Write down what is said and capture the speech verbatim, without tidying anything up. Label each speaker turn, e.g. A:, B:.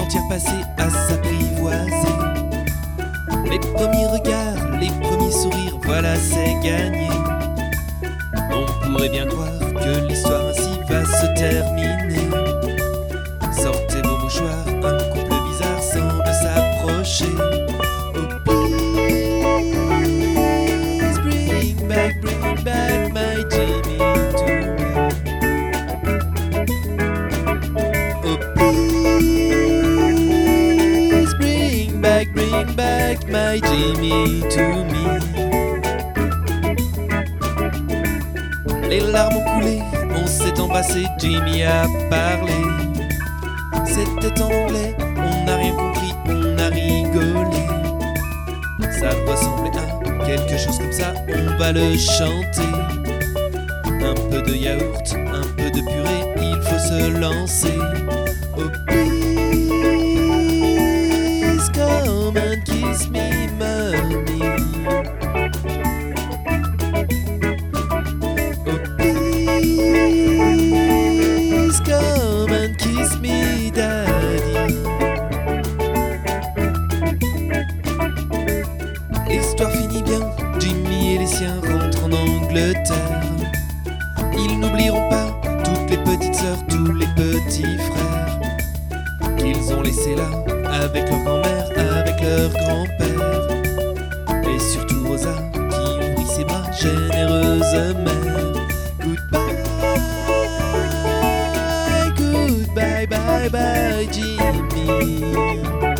A: entière passée à s'apprivoiser. Les premiers regards, les premiers sourires, voilà c'est gagné. On pourrait bien croire que l'histoire ainsi va se terminer. Sortez vos mouchoirs, un couple bizarre semble s'approcher. Oh please, bring back, bring back my Jimmy to me. Oh please, bring back, bring back my Jimmy to me. Les larmes ont coulé, on s'est embrassé, Jimmy a parlé. C'était en anglais, on n'a rien compris, on a rigolé. Ça ressemblait à quelque chose comme ça, on va le chanter. Un peu de yaourt, un peu de purée, il faut se lancer. Oh please, come and kiss me, mommy. Oh please, come and kiss me, daddy. L'histoire finit bien, Jimmy et les siens rentrent en Angleterre. Ils n'oublieront pas toutes les petites sœurs, tous les petits frères qu'ils ont laissés là, avec leur grand-mère, avec leur grand-père. Et surtout Rosa, qui ouvrit ses bras, généreuse mère. Goodbye, goodbye, bye bye, Jimmy.